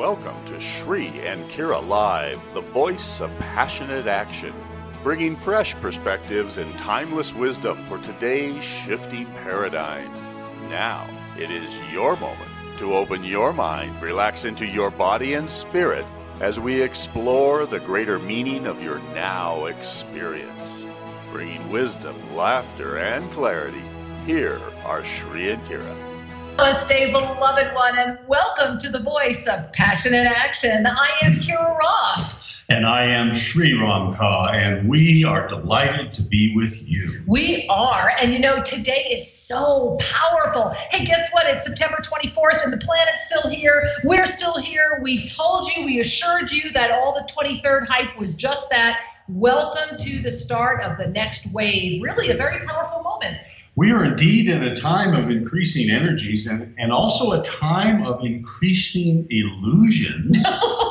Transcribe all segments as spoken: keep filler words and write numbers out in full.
Welcome to Shri and Kira Live, the voice of passionate action, bringing fresh perspectives and timeless wisdom for today's shifting paradigm. Now, it is your moment to open your mind, relax into your body and spirit as we explore the greater meaning of your now experience. Bringing wisdom, laughter, and clarity, here are Shri and Kira. Namaste, beloved one, and welcome to the voice of passionate action. I am Kira Ra. And I am Shri Ram Ka, and we are delighted to be with you. We are, and you know, today is so powerful. Hey, guess what? It's September twenty-fourth, and the planet's still here. We're still here. We told you, we assured you that all the twenty-third hype was just that. Welcome to the start of the next wave. Really a very powerful moment. We are indeed in a time of increasing energies and, and also a time of increasing illusions.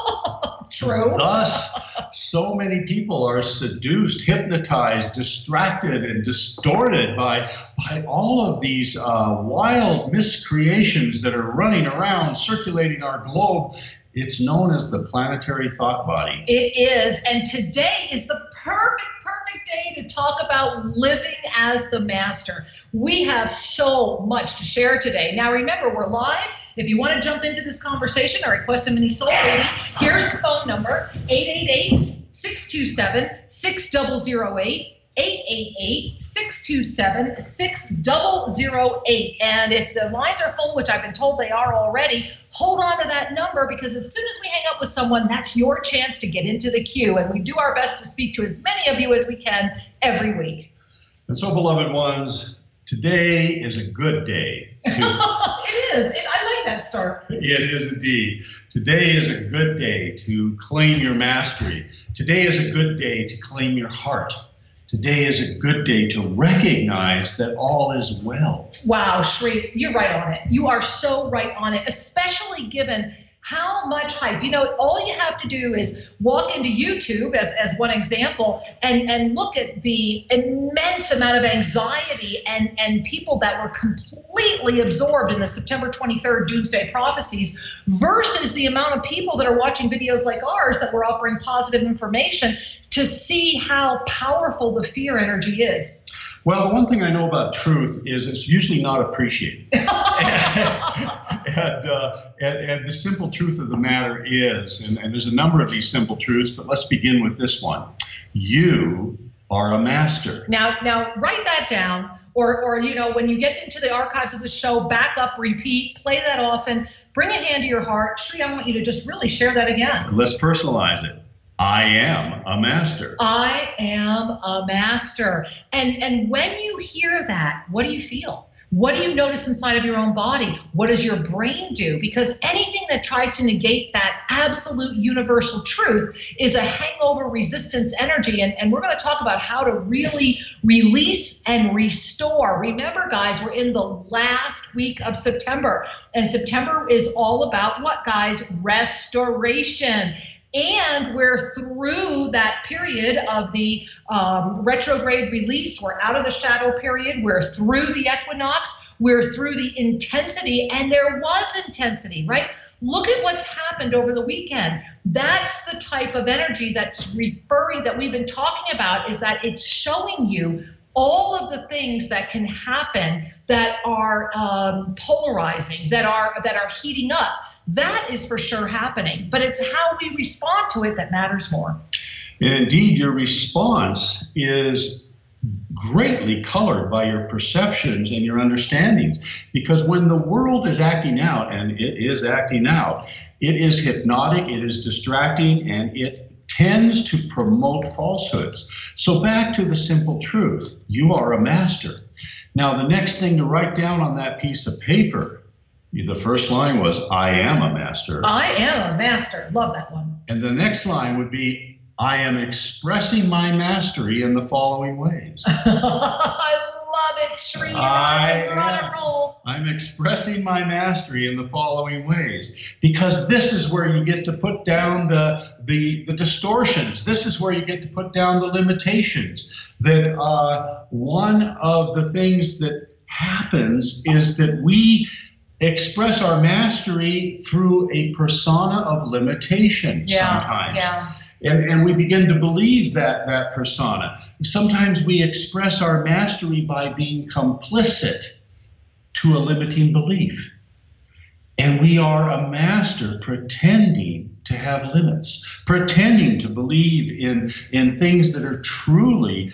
True. Thus, so many people are seduced, hypnotized, distracted, and distorted by, by all of these uh, wild miscreations that are running around, circulating our globe. It's known as the planetary thought body. It is, and today is the perfect, perfect day to talk about living as the master. We have so much to share today. Now remember, we're live. If you want to jump into this conversation or request a mini soul reading, here's the phone number, eight eight eight, six two seven, six zero zero eight. eight eight eight, six two seven, six zero zero eight. And if the lines are full, which I've been told they are already, hold on to that number, because as soon as we hang up with someone, that's your chance to get into the queue. And we do our best to speak to as many of you as we can every week. And so, beloved ones, today is a good day. To, it is. It, I like that start. It is indeed. Today is a good day to claim your mastery. Today is a good day to claim your heart. Today is a good day to recognize that all is well. Wow, Shri, you're right on it. You are so right on it, especially given how much hype. You know, all you have to do is walk into YouTube, as, as one example, and, and look at the immense amount of anxiety and, and people that were completely absorbed in the September twenty-third doomsday prophecies versus the amount of people that are watching videos like ours that we're offering positive information to see how powerful the fear energy is. Well, the one thing I know about truth is it's usually not appreciated. and, uh, and, and the simple truth of the matter is, and, and there's a number of these simple truths, but let's begin with this one. You are a master. Now, now write that down, or, or, you know, when you get into the archives of the show, back up, repeat, play that often, bring a hand to your heart. Shri, I want you to just really share that again. Let's personalize it. I am a master. I am a master. And, and when you hear that, what do you feel? What do you notice inside of your own body? What does your brain do? Because anything that tries to negate that absolute universal truth is a hangover resistance energy. And, and we're going to talk about how to really release and restore. Remember, guys, we're in the last week of September. And September is all about what, guys? Restoration. And we're through that period of the um, retrograde release. We're out of the shadow period. We're through the equinox. We're through the intensity. And there was intensity, right? Look at what's happened over the weekend. That's the type of energy that's referring, that we've been talking about, is that it's showing you all of the things that can happen that are um, polarizing, that are, that are heating up. That is for sure happening, but it's how we respond to it that matters more. And indeed, your response is greatly colored by your perceptions and your understandings, because when the world is acting out, and it is acting out, it is hypnotic, it is distracting, and it tends to promote falsehoods. So back to the simple truth, you are a master. Now, the next thing to write down on that piece of paper, the first line was, I am a master. I am a master. Love that one. And the next line would be, I am expressing my mastery in the following ways. I love it, Shri. You're I on a roll. I'm expressing my mastery in the following ways. Because this is where you get to put down the, the, the distortions. This is where you get to put down the limitations. That uh, one of the things that happens is that we express our mastery through a persona of limitation Yeah, sometimes. yeah. And, and we begin to believe that, that persona. Sometimes we express our mastery by being complicit to a limiting belief. And we are a master pretending to have limits, pretending to believe in, in things that are truly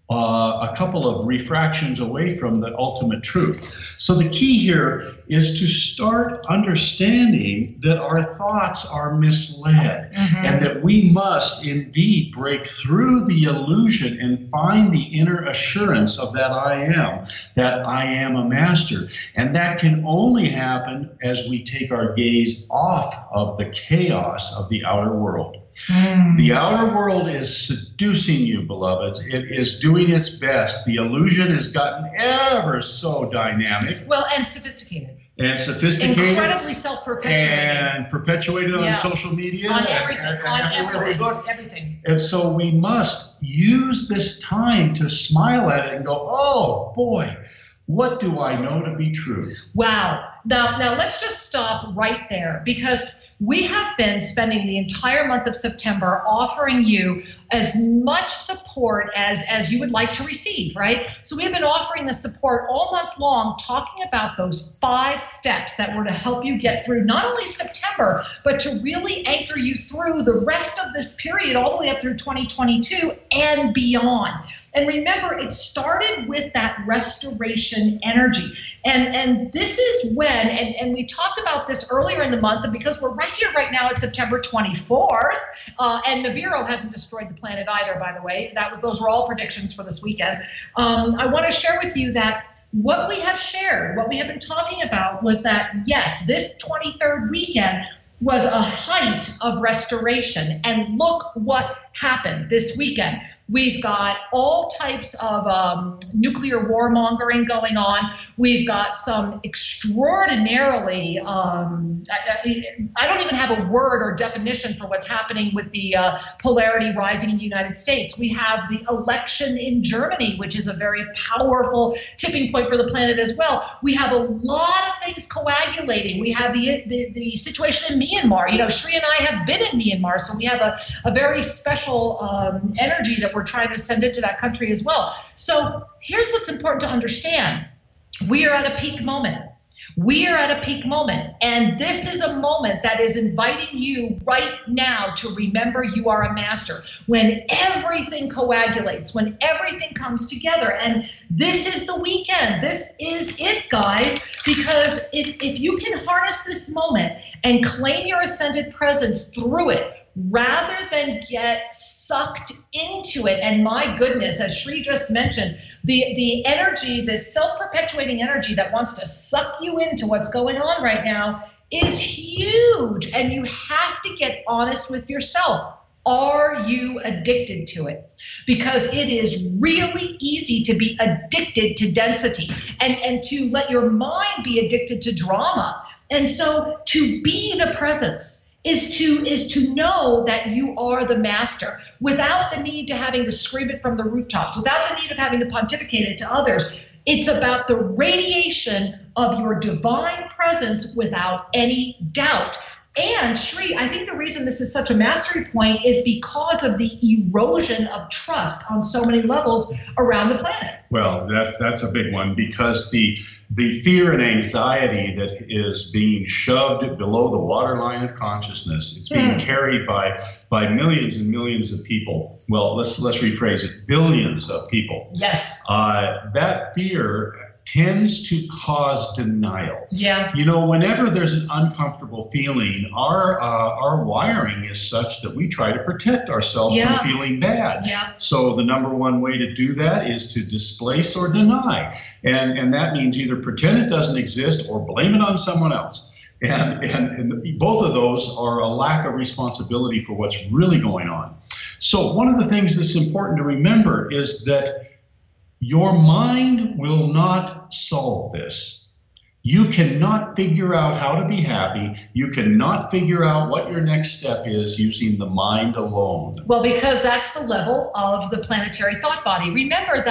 uh, a couple of refractions away from the ultimate truth. So the key here is to start understanding that our thoughts are misled, mm-hmm. and that we must indeed break through the illusion and find the inner assurance of that I am, that I am a master. And that can only happen as we take our gaze off of the chaos of the outer world. Mm. The outer world is seducing you, beloveds. It is doing its best. The illusion has gotten ever so dynamic. Well, and sophisticated. And sophisticated. Incredibly self-perpetuating. And perpetuated yeah. on social media. On everything. And, and, on and everything. everything. everything. And so we must use this time to smile at it and go, oh, boy, what do I know to be true? Wow. Now, now let's just stop right there, because we have been spending the entire month of September offering you as much support as, as you would like to receive, right? So we have been offering the support all month long, talking about those five steps that were to help you get through not only September, but to really anchor you through the rest of this period all the way up through twenty twenty-two and beyond. And remember, it started with that restoration energy. And, and this is when, and, and we talked about this earlier in the month, and because we're right here right now at September twenty-fourth, uh, and Nibiru hasn't destroyed the planet either, by the way. That was, those were all predictions for this weekend. Um, I want to share with you that what we have shared, what we have been talking about was that, yes, this twenty-third weekend was a height of restoration. And look what happened this weekend. We've got all types of um, nuclear warmongering going on. We've got some extraordinarily, um, I, I don't even have a word or definition for what's happening with the uh, polarity rising in the United States. We have the election in Germany, which is a very powerful tipping point for the planet as well. We have a lot of things coagulating. We have the, the, the situation in Myanmar. You know, Shri and I have been in Myanmar, so we have a, a very special um, energy that we're trying to send into that country as well. So here's what's important to understand. We are at a peak moment. We are at a peak moment. And this is a moment that is inviting you right now to remember you are a master. When everything coagulates, when everything comes together. And this is the weekend. This is it, guys. Because if, if you can harness this moment and claim your ascended presence through it, rather than get sucked into it, and my goodness, as Shri just mentioned, the, the energy, this self-perpetuating energy that wants to suck you into what's going on right now is huge, and you have to get honest with yourself. Are you addicted to it? Because it is really easy to be addicted to density and, and to let your mind be addicted to drama. And so to be the presence is to is to know that you are the master without the need to having to scream it from the rooftops, without the need of having to pontificate it to others. It's about the radiation of your divine presence without any doubt. And Shri, I think the reason this is such a mastery point is because of the erosion of trust on so many levels around the planet. Well, that's that's a big one, because the the fear and anxiety that is being shoved below the waterline of consciousness, it's being mm. carried by by millions and millions of people. Well, let's let's rephrase it, billions of people. Yes. Uh, that fear tends to cause denial. Yeah. You know, whenever there's an uncomfortable feeling, our uh, our wiring is such that we try to protect ourselves yeah. from feeling bad. Yeah. So the number one way to do that is to displace or deny. And, and that means either pretend it doesn't exist or blame it on someone else. And, and, and both of those are a lack of responsibility for what's really going on. So one of the things that's important to remember is that your mind will not solve this. You cannot figure out how to be happy. You cannot figure out what your next step is using the mind alone. Well, because that's the level of the planetary thought body. Remember that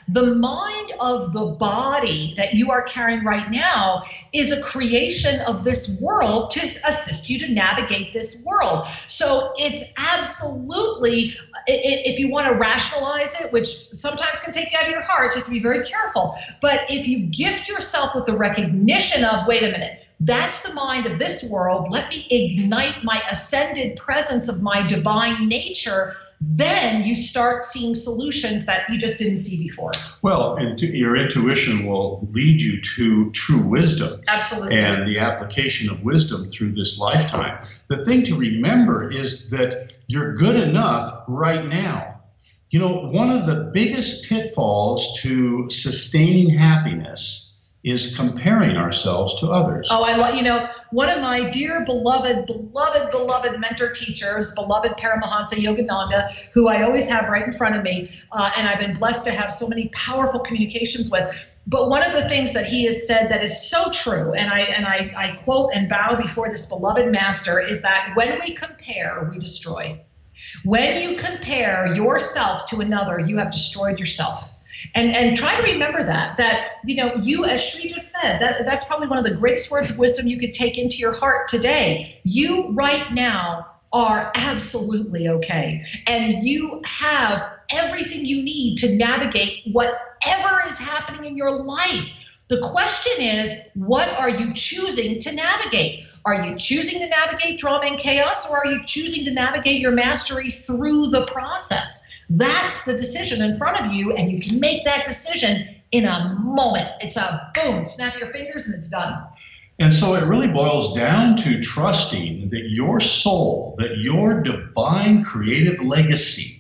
the mind of the body that you are carrying right now is a creation of this world to assist you to navigate this world. So it's absolutely, if you want to rationalize it, which sometimes can take you out of your heart, so you have to be very careful. But if you gift yourself with the recognition of, wait a minute, that's the mind of this world, let me ignite my ascended presence of my divine nature, then you start seeing solutions that you just didn't see before. Well, intu- your intuition will lead you to true wisdom. Absolutely. And the application of wisdom through this lifetime. The thing to remember is that you're good enough right now. You know, one of the biggest pitfalls to sustaining happiness is comparing ourselves to others. Oh, I love, you know, one of my dear beloved, beloved, beloved mentor teachers, beloved Paramahansa Yogananda, who I always have right in front of me, uh, and I've been blessed to have so many powerful communications with. But one of the things that he has said that is so true, and I and I, I quote and bow before this beloved master, is that when we compare, we destroy. When you compare yourself to another, you have destroyed yourself. And and try to remember that, that, you know, you, as Sri just said, that that's probably one of the greatest words of wisdom you could take into your heart today. You right now are absolutely okay. And you have everything you need to navigate whatever is happening in your life. The question is, what are you choosing to navigate? Are you choosing to navigate drama and chaos, or are you choosing to navigate your mastery through the process? That's the decision in front of you, and you can make that decision in a moment. It's a boom, snap your fingers, and it's done. And so it really boils down to trusting that your soul, that your divine creative legacy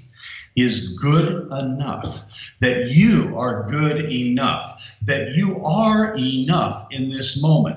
is good enough, that you are good enough, that you are enough in this moment.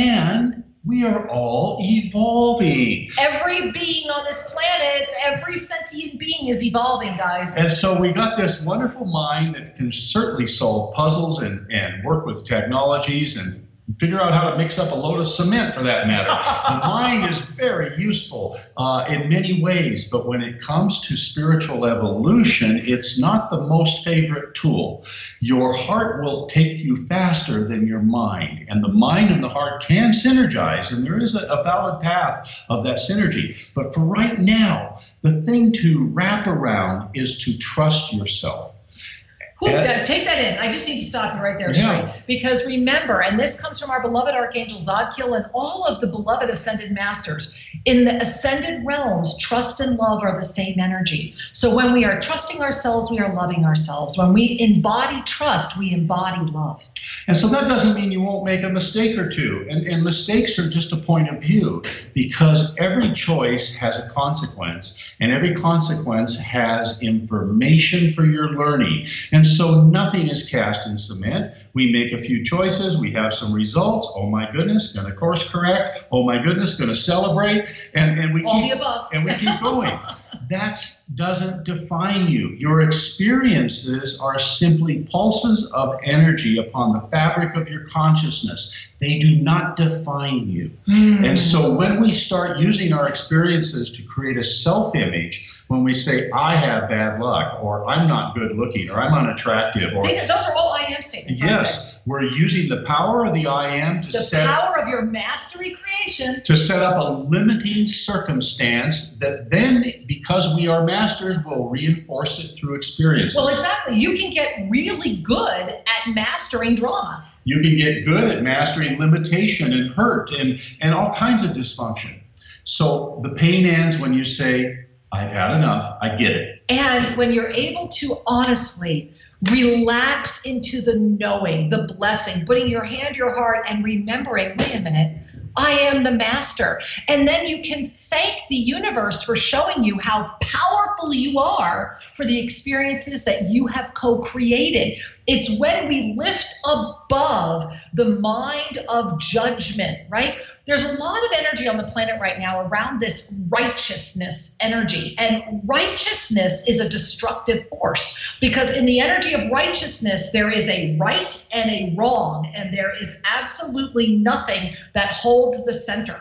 And we are all evolving. Every being on this planet, every sentient being is evolving, guys. And so we got this wonderful mind that can certainly solve puzzles and, and work with technologies and figure out how to mix up a load of cement, for that matter. The mind is very useful uh, in many ways, but when it comes to spiritual evolution, it's not the most favorite tool. Your heart will take you faster than your mind, and the mind and the heart can synergize, and there is a, a valid path of that synergy. But for right now, the thing to wrap around is to trust yourself. Ooh, yeah, take that in. I just need to stop you right there, yeah. Sri. Because remember, and this comes from our beloved Archangel Zadkiel and all of the beloved Ascended Masters, in the Ascended realms, trust and love are the same energy. So when we are trusting ourselves, we are loving ourselves. When we embody trust, we embody love. And so that doesn't mean you won't make a mistake or two. And, and mistakes are just a point of view, because every choice has a consequence, and every consequence has information for your learning. And so nothing is cast in cement. We make a few choices. We have some results. Oh my goodness, going to course correct. Oh my goodness, going to celebrate. And, and we All keep, the above. and we keep going. That doesn't define you. Your experiences are simply pulses of energy upon the fabric of your consciousness. They do not define you. Mm. And so when we start using our experiences to create a self-image, when we say, I have bad luck, or I'm not good looking, or I'm unattractive, or those are all I am statements. Yes, we're using the power of the I am to the set power of your mastery creation to set up a limiting circumstance that then, because we are masters, will reinforce it through experiences. Well, exactly. You can get really good at mastering drama. You can get good at mastering limitation and hurt and, and all kinds of dysfunction. So the pain ends when you say, I've had enough, I get it. And when you're able to honestly relax into the knowing, the blessing, putting your hand to your heart and remembering, wait a minute, I am the master. And then you can thank the universe for showing you how powerful you are for the experiences that you have co-created. It's when we lift above the mind of judgment, right? There's a lot of energy on the planet right now around this righteousness energy. And righteousness is a destructive force, because in the energy of righteousness, there is a right and a wrong, and there is absolutely nothing that holds the center.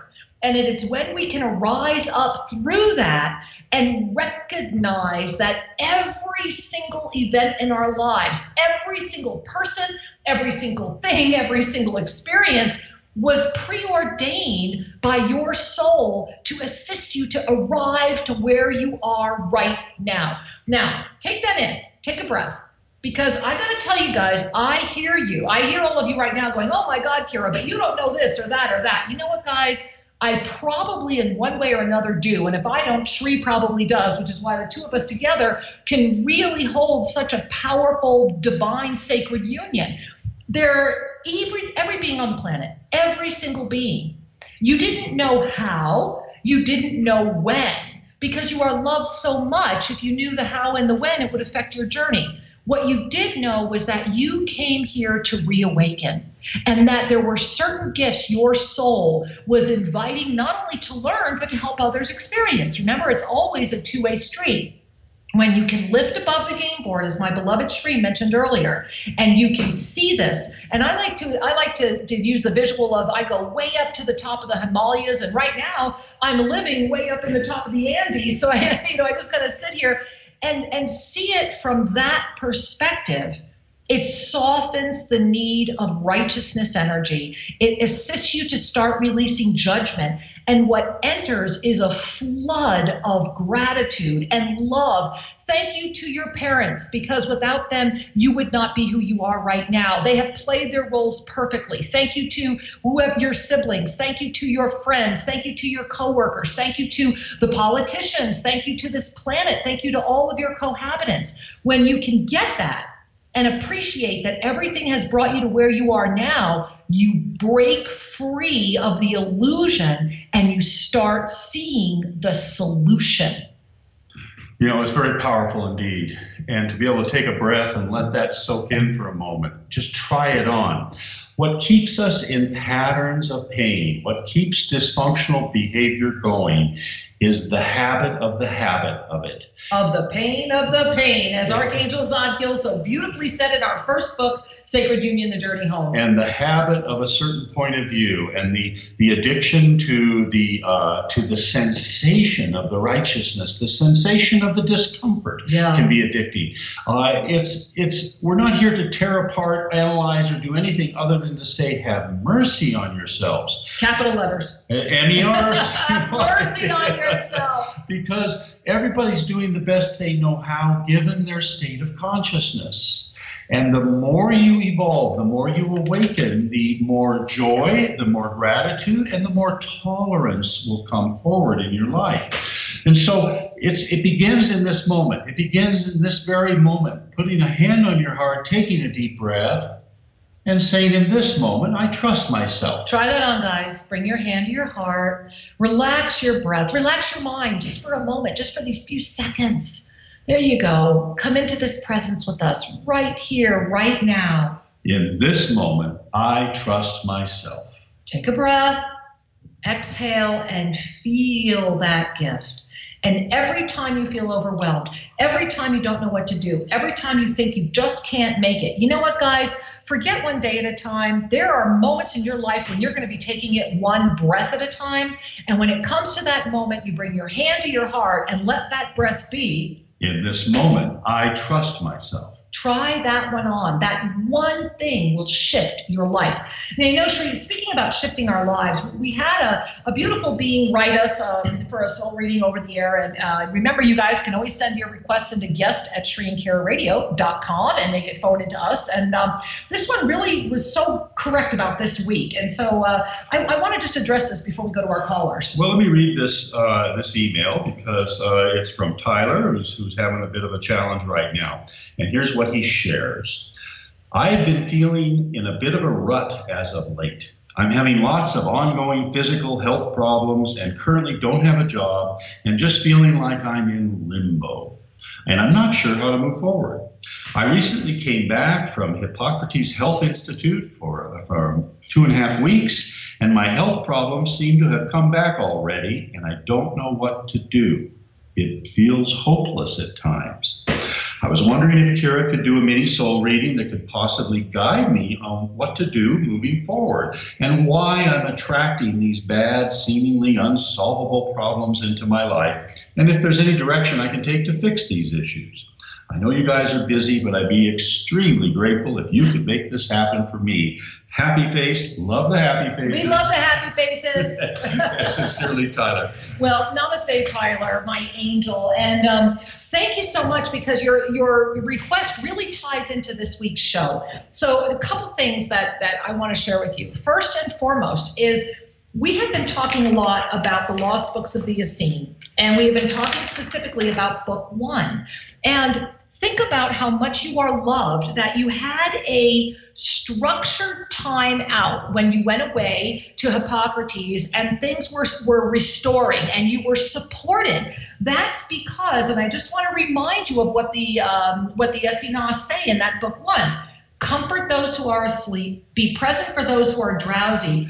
And it is when we can rise up through that and recognize that every single event in our lives, every single person, every single thing, every single experience was preordained by your soul to assist you to arrive to where you are right now. Now, take that in, take a breath, because I got to tell you guys, I hear you. I hear all of you right now going, oh my God, Kira, but you don't know this or that or that. You know what, guys? I probably in one way or another do. And if I don't, Shri probably does, which is why the two of us together can really hold such a powerful, divine, sacred union. They're every, every being on the planet, every single being. You didn't know how, you didn't know when, because you are loved so much. If you knew the how and the when, it would affect your journey. What you did know was that you came here to reawaken, and that there were certain gifts your soul was inviting not only to learn, but to help others experience. Remember, it's always a two-way street. When you can lift above the game board, as my beloved Shri mentioned earlier, and you can see this, and I like to I like to, to use the visual of I go way up to the top of the Himalayas, and right now I'm living way up in the top of the Andes, so I you know I just kind of sit here and and see it from that perspective. It softens the need of righteousness energy. It assists you to start releasing judgment. And what enters is a flood of gratitude and love. Thank you to your parents, because without them, you would not be who you are right now. They have played their roles perfectly. Thank you to whoever your siblings. Thank you to your friends. Thank you to your coworkers. Thank you to the politicians. Thank you to this planet. Thank you to all of your cohabitants. When you can get that, and appreciate that everything has brought you to where you are now, you break free of the illusion and you start seeing the solution. You know, it's very powerful indeed. And to be able to take a breath and let that soak in for a moment, just try it on. What keeps us in patterns of pain, what keeps dysfunctional behavior going, is the habit of the habit of it. Of the pain of the pain, as Archangel Zadkiel so beautifully said in our first book, Sacred Union, The Journey Home. And the habit of a certain point of view, and the, the addiction to the uh, to the sensation of the righteousness, the sensation of the discomfort yeah. can be addicting. Uh, it's it's we're not here to tear apart, analyze, or do anything other than to say, have mercy on yourselves. Capital letters. M E R. Have mercy on yourself. Because everybody's doing the best they know how, given their state of consciousness. And the more you evolve, the more you awaken, the more joy, the more gratitude, and the more tolerance will come forward in your life. And so it's, it begins in this moment. It begins in this very moment, putting a hand on your heart, taking a deep breath, and saying, in this moment, I trust myself. Try that on, guys. Bring your hand to your heart. Relax your breath. Relax your mind just for a moment, just for these few seconds. There you go. Come into this presence with us right here, right now. In this moment, I trust myself. Take a breath, exhale, and feel that gift. And every time you feel overwhelmed, every time you don't know what to do, every time you think you just can't make it, you know what, guys? Forget one day at a time. There are moments in your life when you're going to be taking it one breath at a time. And when it comes to that moment, you bring your hand to your heart and let that breath be. In this moment, I trust myself. Try that one on. That one thing will shift your life. Now, you know, Shri, speaking about shifting our lives, we had a, a beautiful being write us um, for a soul reading over the air. And uh, remember, you guys can always send your requests into guest at shri and kira radio dot com and they get forwarded to us. And um, this one really was so correct about this week. And so uh, I, I want to just address this before we go to our callers. Well, let me read this uh, this email because uh, it's from Tyler, who's, who's having a bit of a challenge right now. And here's what he shares. I've been feeling in a bit of a rut as of late. I'm having lots of ongoing physical health problems and currently don't have a job and just feeling like I'm in limbo. And I'm not sure how to move forward. I recently came back from Hippocrates Health Institute for, for two and a half weeks, and my health problems seem to have come back already, and I don't know what to do. It feels hopeless at times. I was wondering if Kira could do a mini soul reading that could possibly guide me on what to do moving forward and why I'm attracting these bad, seemingly unsolvable problems into my life, and if there's any direction I can take to fix these issues. I know you guys are busy, but I'd be extremely grateful if you could make this happen for me. Happy face. Love the happy faces. We love the happy faces. Yes, sincerely, Tyler. Well, namaste, Tyler, my angel. And um, thank you so much, because your your request really ties into this week's show. So a couple things that, that I want to share with you. First and foremost is we have been talking a lot about the lost books of the Essene, and we have been talking specifically about book one. And think about how much you are loved, that you had a structured time out when you went away to Hippocrates and things were, were restoring and you were supported. That's because, and I just want to remind you of what the, um, what the Essenes say in that book one, comfort those who are asleep, be present for those who are drowsy,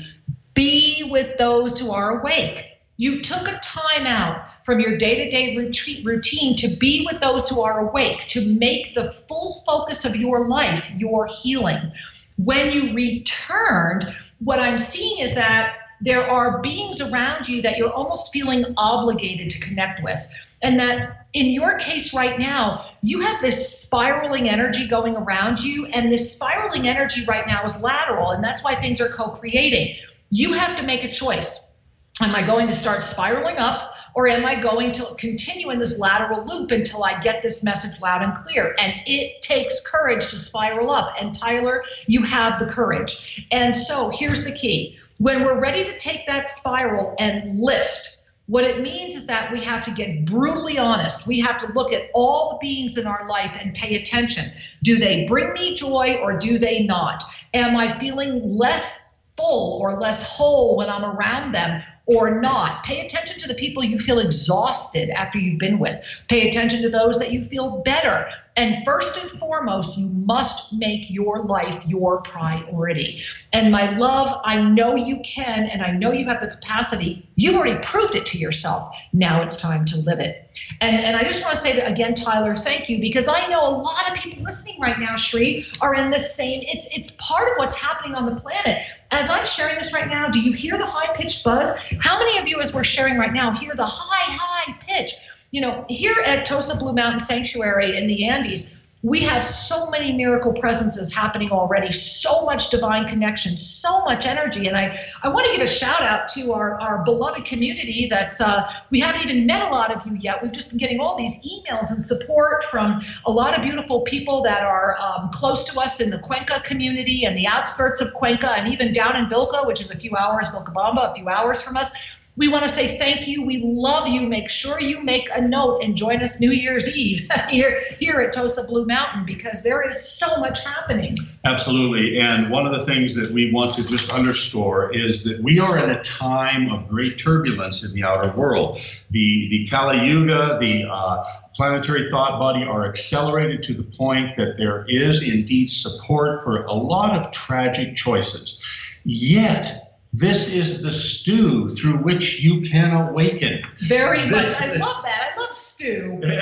be with those who are awake. You took a time out from your day-to-day routine to be with those who are awake, to make the full focus of your life your healing. When you returned, what I'm seeing is that there are beings around you that you're almost feeling obligated to connect with. And that in your case right now, you have this spiraling energy going around you, and this spiraling energy right now is lateral, and that's why things are co-creating. You have to make a choice. Am I going to start spiraling up, or am I going to continue in this lateral loop until I get this message loud and clear? And it takes courage to spiral up. And Tyler, you have the courage. And so here's the key. When we're ready to take that spiral and lift, what it means is that we have to get brutally honest. We have to look at all the beings in our life and pay attention. Do they bring me joy, or do they not? Am I feeling less full or less whole when I'm around them, or not? Pay attention to the people you feel exhausted after you've been with. Pay attention to those that you feel better. And first and foremost, you must make your life your priority. And my love, I know you can, and I know you have the capacity. You've already proved it to yourself. Now it's time to live it. And, and I just want to say that again, Tyler, thank you, because I know a lot of people listening right now, Shri, are in the same, it's, it's part of what's happening on the planet. As I'm sharing this right now, do you hear the high-pitched buzz? How many of you, as we're sharing right now, hear the high, high pitch? You know, here at Tosa Blue Mountain Sanctuary in the Andes, we have so many miracle presences happening already, so much divine connection, so much energy. And I, I want to give a shout out to our, our beloved community that's, uh, we haven't even met a lot of you yet. We've just been getting all these emails and support from a lot of beautiful people that are um, close to us in the Cuenca community and the outskirts of Cuenca, and even down in Vilca, which is a few hours, Vilcabamba, a few hours from us. We want to say thank you. We love you. Make sure you make a note and join us New Year's Eve here, here at Tosa Blue Mountain, because there is so much happening. Absolutely. And one of the things that we want to just underscore is that we are in a time of great turbulence in the outer world. The, the Kali Yuga, the uh, planetary thought body are accelerated to the point that there is indeed support for a lot of tragic choices. Yet, this is the stew through which you can awaken. Very this, much. I love that. I love stew. And,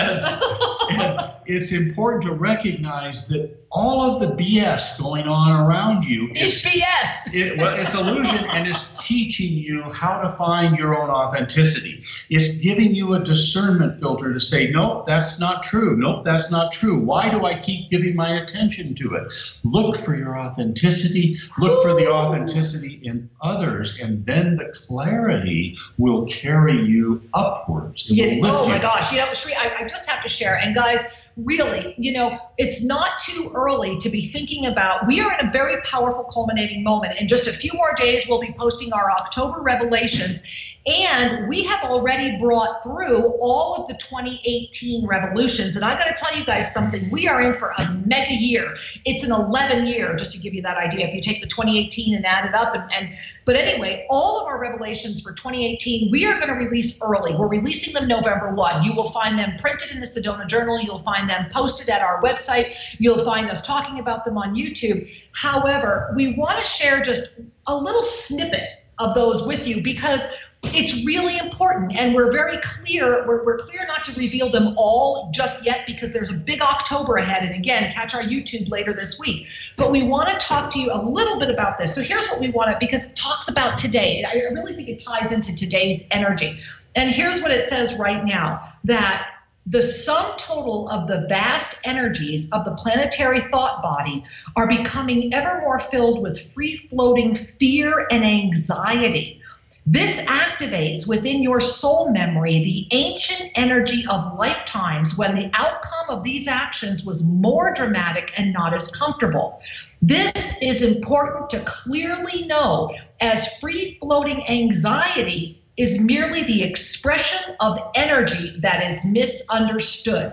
and it's important to recognize that all of the B S going on around you is B S. It, well, it's illusion, and it's teaching you how to find your own authenticity. It's giving you a discernment filter to say, nope, that's not true. Nope, that's not true. Why do I keep giving my attention to it? Look for your authenticity. Look for the authenticity in others, and then the clarity will carry you upwards. It Yeah, will oh lift my you. gosh, you know, Shri, I, I just have to share. And guys, really, you know, it's not too early to be thinking about, we are in a very powerful culminating moment. In just a few more days, we'll be posting our October revelations. And we have already brought through all of the twenty eighteen revolutions. And I got to tell you guys something. We are in for a mega year. It's an eleven year, just to give you that idea. If you take the twenty eighteen and add it up. And, and But anyway, all of our revelations for twenty eighteen, we are going to release early. We're releasing them November first. You will find them printed in the Sedona Journal. You'll find them posted at our website. You'll find us talking about them on YouTube. However, we want to share just a little snippet of those with you, because It's really important, and we're very clear. We're, we're clear not to reveal them all just yet because there's a big October ahead. And again, catch our YouTube later this week. But we want to talk to you a little bit about this. So here's what we want to, because it talks about today. I really think it ties into today's energy. And here's what it says right now, that the sum total of the vast energies of the planetary thought body are becoming ever more filled with free-floating fear and anxiety. This activates within your soul memory the ancient energy of lifetimes when the outcome of these actions was more dramatic and not as comfortable. This is important to clearly know, as free-floating anxiety is merely the expression of energy that is misunderstood.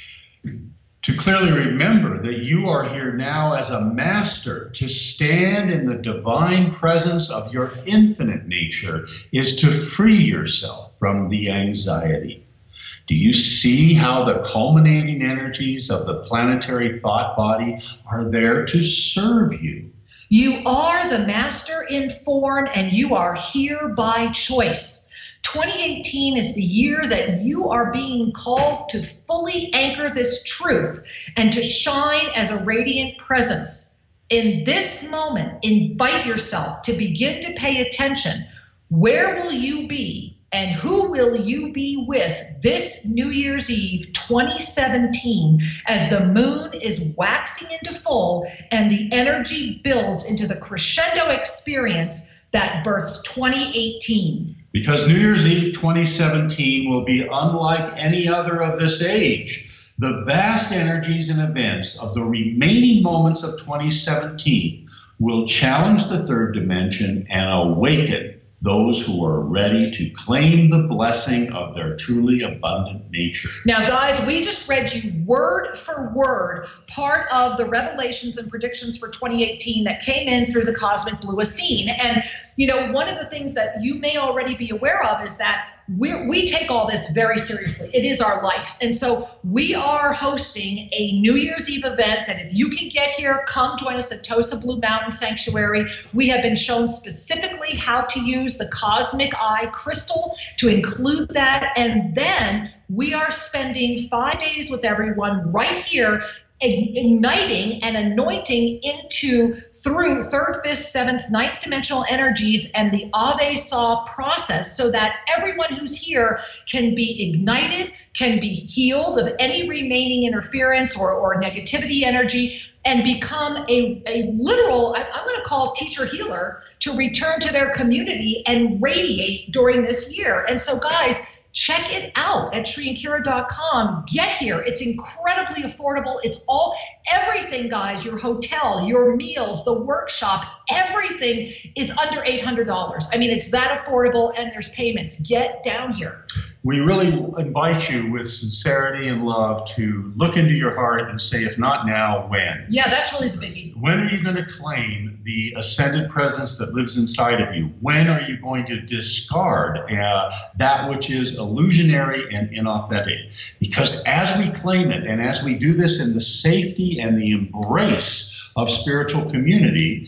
To clearly remember that you are here now as a master, to stand in the divine presence of your infinite nature is to free yourself from the anxiety. Do you see how the culminating energies of the planetary thought body are there to serve you? You are the master in form, and you are here by choice. twenty eighteen is the year that you are being called to fully anchor this truth and to shine as a radiant presence. In this moment, invite yourself to begin to pay attention. Where will you be and who will you be with this New Year's Eve twenty seventeen as the moon is waxing into full and the energy builds into the crescendo experience that births twenty eighteen? Because New Year's Eve twenty seventeen will be unlike any other of this age. The vast energies and events of the remaining moments of twenty seventeen will challenge the third dimension and awaken those who are ready to claim the blessing of their truly abundant nature. Now, guys, we just read you word for word part of the revelations and predictions for twenty eighteen that came in through the Cosmic Blue Essene. And, you know, one of the things that you may already be aware of is that we we take all this very seriously. It is our life. And so we are hosting a New Year's Eve event that if you can get here, come join us at Tosa Blue Mountain Sanctuary. We have been shown specifically how to use the Cosmic Eye crystal to include that. And then we are spending five days with everyone right here, igniting and anointing into through third, fifth, seventh, ninth dimensional energies and the Ave Saw process, so that everyone who's here can be ignited, can be healed of any remaining interference or, or negativity energy, and become a, a literal, I, I'm going to call teacher healer, to return to their community and radiate during this year. And so, guys, check it out at Sri and Kira dot com. Get here. It's incredibly affordable. It's all, everything, guys, your hotel, your meals, the workshop, everything is under eight hundred dollars. I mean, it's that affordable, and there's payments. Get down here. We really invite you with sincerity and love to look into your heart and say, if not now, when? Yeah, that's really the biggie. When are you going to claim the ascended presence that lives inside of you? When are you going to discard uh, that which is illusionary and inauthentic? Because as we claim it, and as we do this in the safety and the embrace of spiritual community,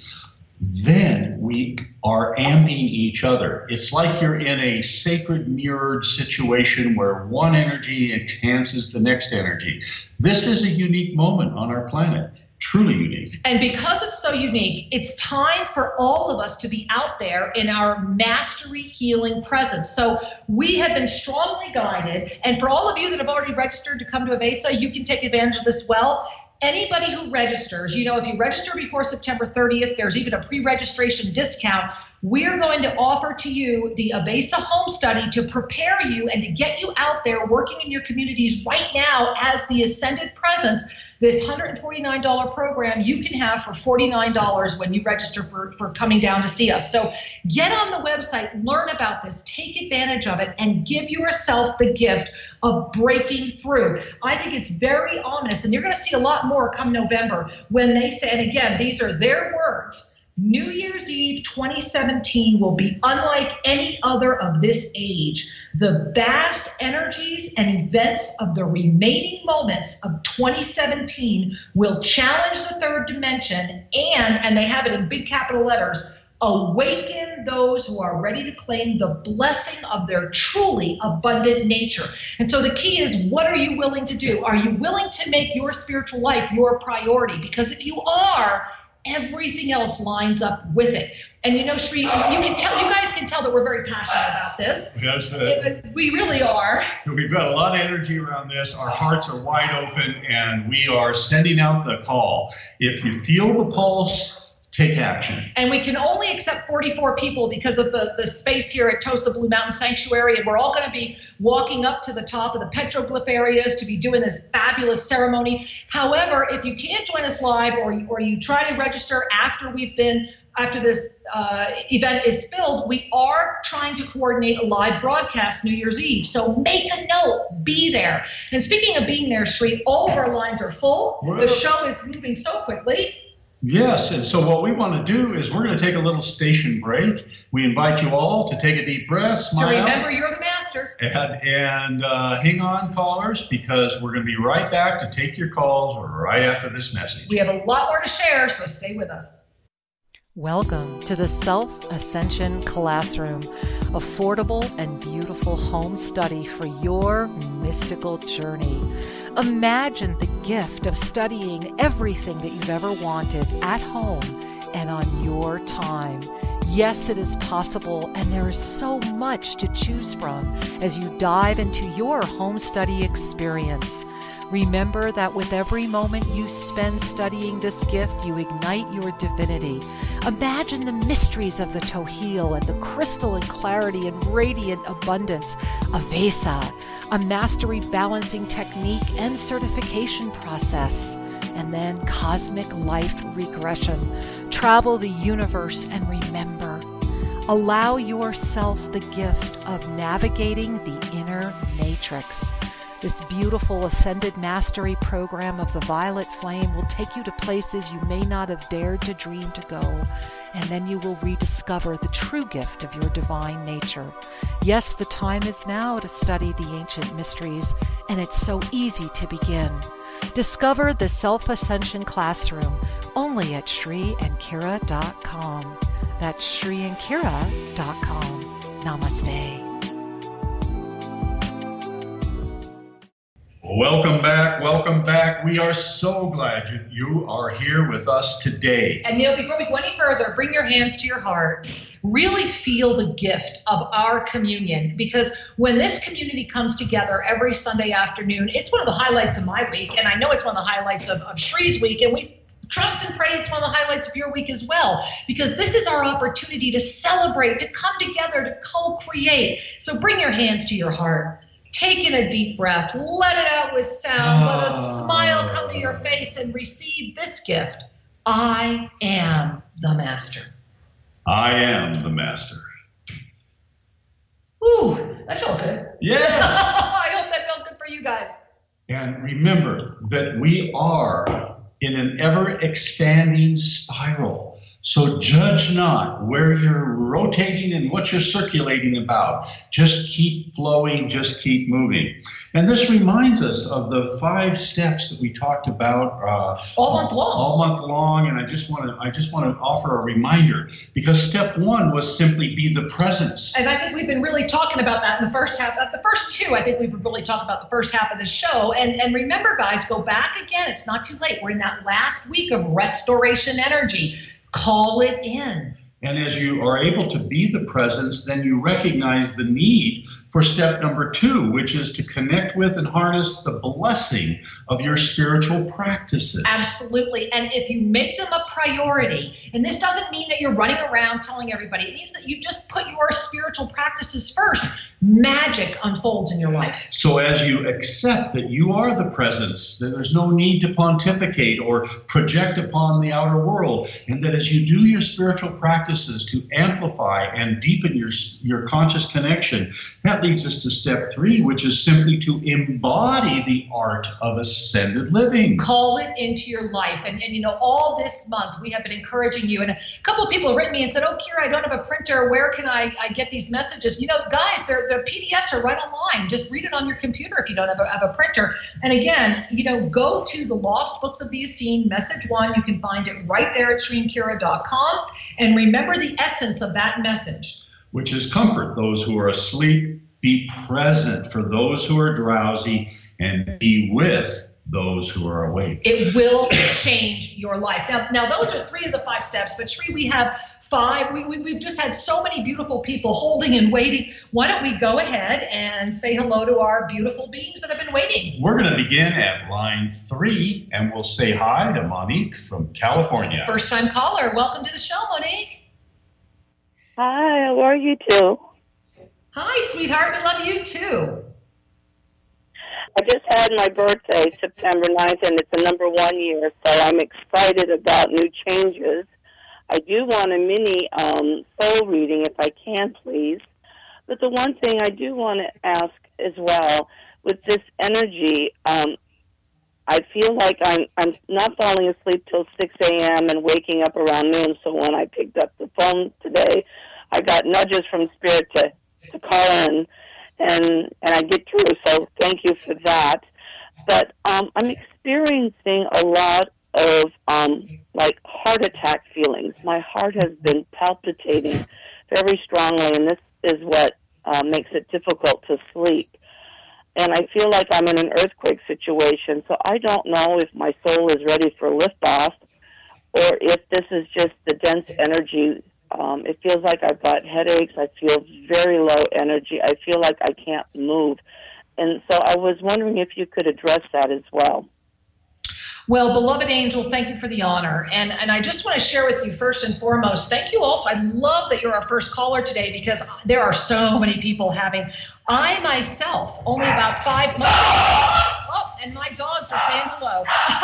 then we are amping each other. It's like you're in a sacred mirrored situation where one energy enhances the next energy. This is a unique moment on our planet. Truly unique. And because it's so unique, it's time for all of us to be out there in our mastery healing presence. So we have been strongly guided, and for all of you that have already registered to come to Avesa, you can take advantage of this well. Anybody who registers, you know, if you register before September thirtieth, there's even a pre-registration discount. We're going to offer to you the Avesa home study to prepare you and to get you out there working in your communities right now as the Ascended Presence. This one hundred forty-nine dollar program you can have for forty-nine dollars when you register for, for coming down to see us. So get on the website, learn about this, take advantage of it, and give yourself the gift of breaking through. I think it's very ominous, and you're going to see a lot more come November when they say, and again, these are their words, New Year's Eve twenty seventeen will be unlike any other of this age. The vast energies and events of the remaining moments of twenty seventeen will challenge the third dimension and, and they have it in big capital letters, Awaken those who are ready to claim the blessing of their truly abundant nature. And so the key is, what are you willing to do? Are you willing to make your spiritual life your priority? Because if you are, everything else lines up with it. And you know, Sri, you can tell, you guys can tell that we're very passionate about this. Yes, uh, it, we really are. We've got a lot of energy around this. Our hearts are wide open, and we are sending out the call. If you feel the pulse, take action. And we can only accept forty-four people because of the, the space here at Tosa Blue Mountain Sanctuary. And we're all going to be walking up to the top of the petroglyph areas to be doing this fabulous ceremony. However, if you can't join us live, or, or you try to register after we've been, after this uh, event is filled, we are trying to coordinate a live broadcast New Year's Eve. So make a note, be there. And speaking of being there, Sri, all of our lines are full. What? The show is moving so quickly. Yes, and so what we want to do is we're going to take a little station break. We invite you all to take a deep breath, smile. To remember you're the master. And, and uh, hang on, callers, because we're going to be right back to take your calls right after this message. We have a lot more to share, so stay with us. Welcome to the Self-Ascension Classroom, affordable and beautiful home study for your mystical journey. Imagine the gift of studying everything that you've ever wanted at home and on your time. Yes, it is possible, and there is so much to choose from as you dive into your home study experience. Remember that with every moment you spend studying this gift, you ignite your divinity. Imagine the mysteries of the Tohil and the crystalline clarity and radiant abundance of Vesa, a mastery balancing technique and certification process, and then cosmic life regression. Travel the universe and remember. Allow yourself the gift of navigating the inner matrix. This beautiful Ascended Mastery program of the Violet Flame will take you to places you may not have dared to dream to go, and then you will rediscover the true gift of your divine nature. Yes, the time is now to study the ancient mysteries, and it's so easy to begin. Discover the Self-Ascension Classroom only at Sri and Kira dot com. That's Sri and Kira dot com. Namaste. Welcome back, welcome back. We are so glad you, you are here with us today. And you know, before we go any further, bring your hands to your heart. Really feel the gift of our communion, because when this community comes together every Sunday afternoon, it's one of the highlights of my week, and I know it's one of the highlights of, of Shri's week, and we trust and pray it's one of the highlights of your week as well, because this is our opportunity to celebrate, to come together, to co-create. So bring your hands to your heart. Take in a deep breath, let it out with sound, let a smile come to your face and receive this gift. I am the master. I am the master. Ooh, that felt good. Yes. I hope that felt good for you guys. And remember that we are in an ever-expanding spiral. So judge not where you're rotating and what you're circulating about. Just keep flowing, just keep moving. And this reminds us of the five steps that we talked about uh, all month long. All month long, and I just want to I just want to offer a reminder, because step one was simply be the presence. And I think we've been really talking about that in the first half. The first two, I think we've really talked about the first half of the show. And and remember, guys, go back again. It's not too late. We're in that last week of restoration energy. Call it in. And as you are able to be the presence, then you recognize the need for step number two, which is to connect with and harness the blessing of your spiritual practices. Absolutely. And if you make them a priority, and this doesn't mean that you're running around telling everybody, it means that you just put your spiritual practices first, magic unfolds in your life. So as you accept that you are the presence, that there's no need to pontificate or project upon the outer world, and that as you do your spiritual practices to amplify and deepen your, your conscious connection, that leads us to step three, which is simply to embody the art of ascended living. Call it into your life. And, and you know, all this month we have been encouraging you. And a couple of people have written me and said, oh, Kira, I don't have a printer. Where can I, I get these messages? You know, guys, they're, they're P D Fs are right online. Just read it on your computer if you don't have a, have a printer. And again, you know, go to the Lost Books of the Essene, message one. You can find it right there at Sri and Kira dot com. And remember, remember the essence of that message. Which is comfort those who are asleep, be present for those who are drowsy, and be with those who are awake. It will change your life. Now, now those are three of the five steps, but Sri, we have five. We, we, we've just had so many beautiful people holding and waiting. Why don't we go ahead and say hello to our beautiful beings that have been waiting? We're going to begin at line three, and we'll say hi to Monique from California. First time caller. Welcome to the show, Monique. Hi, how are you two? Hi, sweetheart. We love you too. I just had my birthday, September ninth, and it's the number one year, so I'm excited about new changes. I do want a mini um, soul reading, if I can, please. But the one thing I do want to ask as well, with this energy, um, I feel like I'm I'm not falling asleep till six a.m. and waking up around noon, so when I picked up the phone today, I got nudges from Spirit to, to call in. And and I get through, so thank you for that. But um, I'm experiencing a lot of um, like heart attack feelings. My heart has been palpitating very strongly, and this is what uh, makes it difficult to sleep. And I feel like I'm in an earthquake situation, so I don't know if my soul is ready for liftoff or if this is just the dense energy. Um, it feels like I've got headaches. I feel very low energy. I feel like I can't move. And so I was wondering if you could address that as well. Well, beloved angel, thank you for the honor. And and I just want to share with you first and foremost, thank you also. I love that you're our first caller today because there are so many people having. I myself, only about five months ago, oh, and my dogs are saying hello.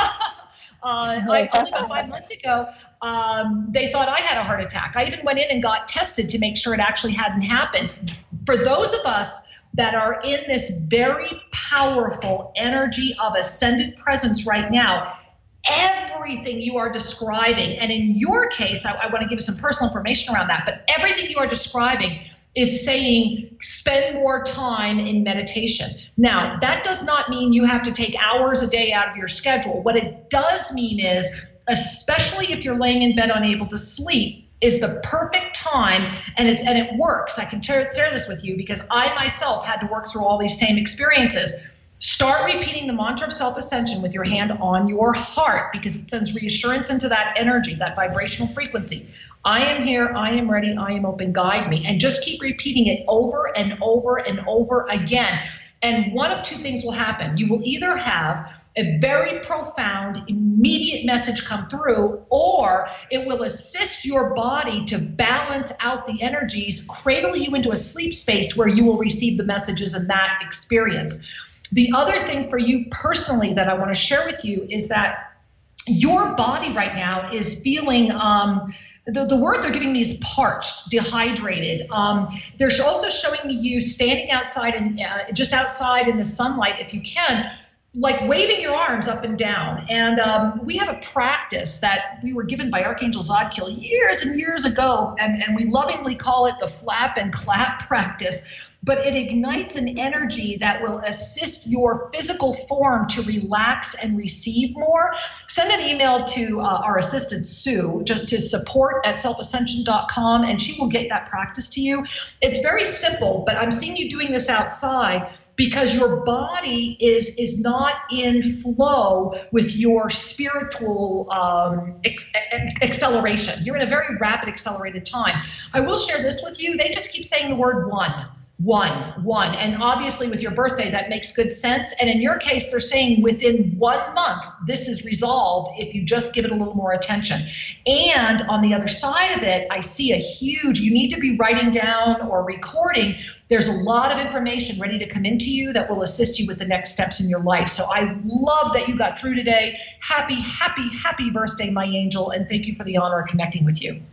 Uh, I, only about five months ago, um, they thought I had a heart attack. I even went in and got tested to make sure it actually hadn't happened. For those of us that are in this very powerful energy of ascended presence right now, everything you are describing, and in your case, I, I want to give you some personal information around that, but everything you are describing is saying spend more time in meditation. Now, that does not mean you have to take hours a day out of your schedule. What it does mean is, especially if you're laying in bed unable to sleep, is the perfect time, and it's and it works. I can share, share this with you because I myself had to work through all these same experiences. Start repeating the mantra of self-ascension with your hand on your heart because it sends reassurance into that energy, that vibrational frequency. I am here, I am ready, I am open, guide me. And just keep repeating it over and over and over again. And one of two things will happen. You will either have a very profound, immediate message come through, or it will assist your body to balance out the energies, cradle you into a sleep space where you will receive the messages in that experience. The other thing for you personally that I want to share with you is that your body right now is feeling, um, the, the word they're giving me is parched, dehydrated. Um, they're also showing me you standing outside and uh, just outside in the sunlight, if you can, like waving your arms up and down. And um, we have a practice that we were given by Archangel Zadkiel years and years ago, and, and we lovingly call it the flap and clap practice. But it ignites an energy that will assist your physical form to relax and receive more. Send an email to uh, our assistant, Sue, just to support at self ascension dot com, and she will get that practice to you. It's very simple, but I'm seeing you doing this outside because your body is, is not in flow with your spiritual um, ex- acceleration. You're in a very rapid, accelerated time. I will share this with you. They just keep saying the word one. One, one. And obviously with your birthday, that makes good sense. And in your case, they're saying within one month, this is resolved if you just give it a little more attention. And on the other side of it, I see a huge, you need to be writing down or recording. There's a lot of information ready to come into you that will assist you with the next steps in your life. So I love that you got through today. Happy, happy, happy birthday, my angel. And thank you for the honor of connecting with you.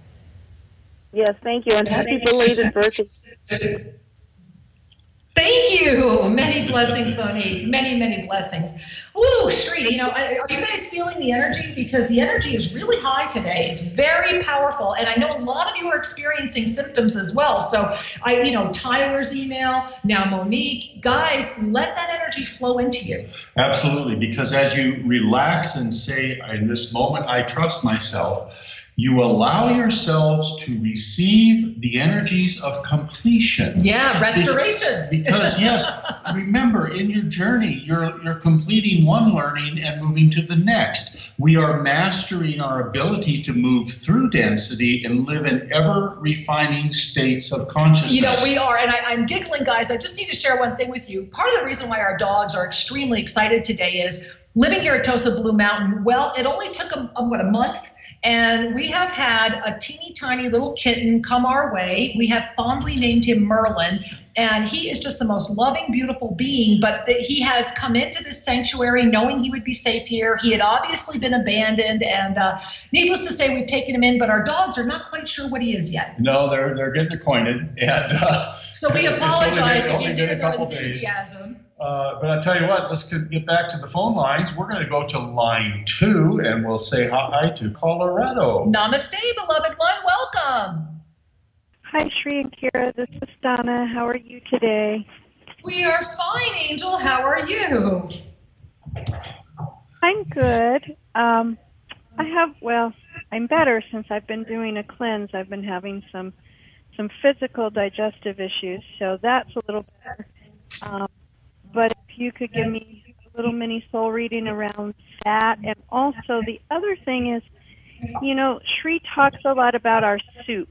Yes, thank you. And happy belated birthday. Thank you. Many blessings, Monique. Many, many blessings. Woo, Sri, you know, are you guys feeling the energy? Because the energy is really high today. It's very powerful. And I know a lot of you are experiencing symptoms as well. So I, you know, Tyler's email, now Monique, guys, let that energy flow into you. Absolutely. Because as you relax and say, in this moment, I trust myself, you allow yourselves to receive the energies of completion. Yeah, restoration. Because, yes, remember, in your journey, you're, you're completing one learning and moving to the next. We are mastering our ability to move through density and live in ever-refining states of consciousness. You know, we are, and I, I'm giggling, guys. I just need to share one thing with you. Part of the reason why our dogs are extremely excited today is living here at Tosa Blue Mountain. Well, it only took, a, a, what, a month? And we have had a teeny tiny little kitten come our way. We have fondly named him Merlin, and he is just the most loving, beautiful being. But the, he has come into this sanctuary knowing he would be safe here. He had obviously been abandoned, and uh, needless to say, we've taken him in. But our dogs are not quite sure what he is yet. No, they're they're getting acquainted, and uh, so we apologize if you didn't know enthusiasm. Uh, but I'll tell you what, let's get back to the phone lines. We're going to go to line two, and we'll say hi to Colorado. Namaste, beloved one. Welcome. Hi, Sri and Kira. This is Donna. How are you today? We are fine, Angel. How are you? I'm good. Um, I have, well, I'm better since I've been doing a cleanse. I've been having some some physical digestive issues, so that's a little better. Um, But if you could give me a little mini soul reading around that. And also the other thing is, you know, Sri talks a lot about our soup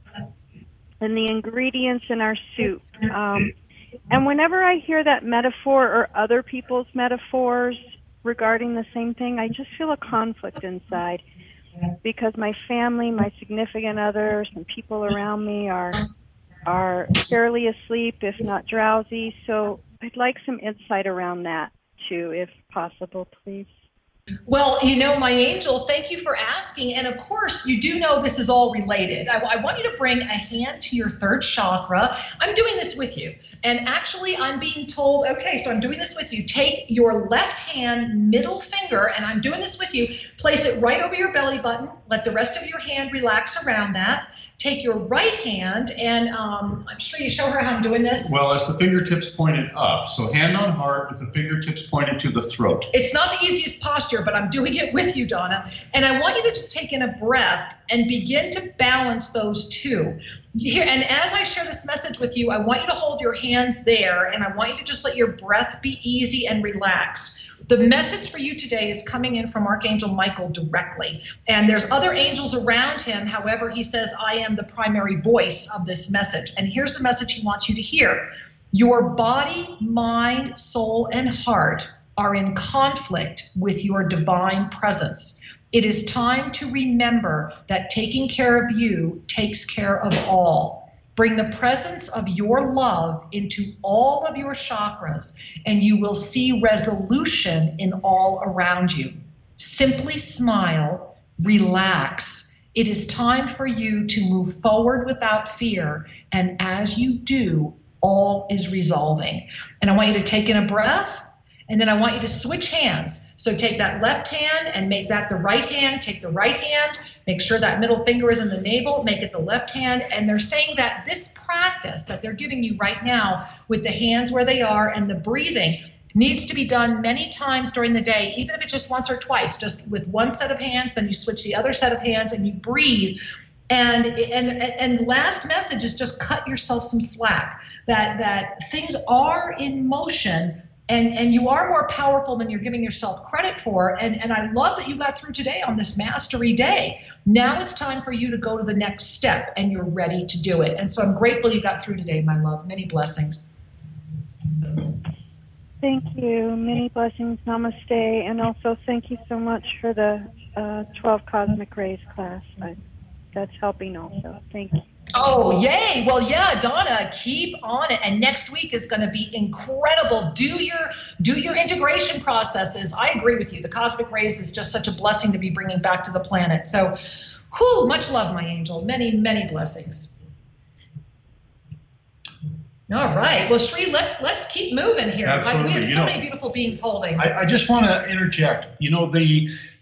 and the ingredients in our soup. Um, and whenever I hear that metaphor or other people's metaphors regarding the same thing, I just feel a conflict inside because my family, my significant others, and people around me are are fairly asleep, if not drowsy. So I'd like some insight around that, too, if possible, please. Well, you know, my angel, thank you for asking. And of course, you do know this is all related. I, I want you to bring a hand to your third chakra. I'm doing this with you. And actually, I'm being told, okay, so I'm doing this with you. Take your left hand middle finger, and I'm doing this with you. Place it right over your belly button. Let the rest of your hand relax around that. Take your right hand, and um, I'm sure you show her how I'm doing this. Well, as the fingertips pointed up. So hand on heart with the fingertips pointed to the throat. It's not the easiest posture, but I'm doing it with you, Donna. And I want you to just take in a breath and begin to balance those two. Here, and as I share this message with you, I want you to hold your hands there, and I want you to just let your breath be easy and relaxed. The message for you today is coming in from Archangel Michael directly. And there's other angels around him. However, he says, I am the primary voice of this message. And here's the message he wants you to hear. Your body, mind, soul, and heart are in conflict with your divine presence. It is time to remember that taking care of you takes care of all. Bring the presence of your love into all of your chakras, and you will see resolution in all around you. Simply smile, relax. It is time for you to move forward without fear, and as you do, all is resolving. And I want you to take in a breath, and then I want you to switch hands. So take that left hand and make that the right hand. Take the right hand, make sure that middle finger is in the navel, make it the left hand. And they're saying that this practice that they're giving you right now with the hands where they are and the breathing needs to be done many times during the day, even if it's just once or twice, just with one set of hands, then you switch the other set of hands and you breathe. And, and and last message is just cut yourself some slack, that, that things are in motion. And, and you are more powerful than you're giving yourself credit for. And, and I love that you got through today on this mastery day. Now it's time for you to go to the next step, and you're ready to do it. And so I'm grateful you got through today, my love. Many blessings. Thank you. Many blessings. Namaste. And also thank you so much for the uh, twelve Cosmic Rays class. I, that's helping also. Thank you. Oh, yay. Well, yeah, Donna, keep on it. And next week is going to be incredible. Do your do your integration processes. I agree with you. The Cosmic Rays is just such a blessing to be bringing back to the planet. So, whew, much love, my angel. Many, many blessings. All right. Well, Sri, let's let's keep moving here. Absolutely. We have so you know, many beautiful beings holding. I, I just want to interject. You know, the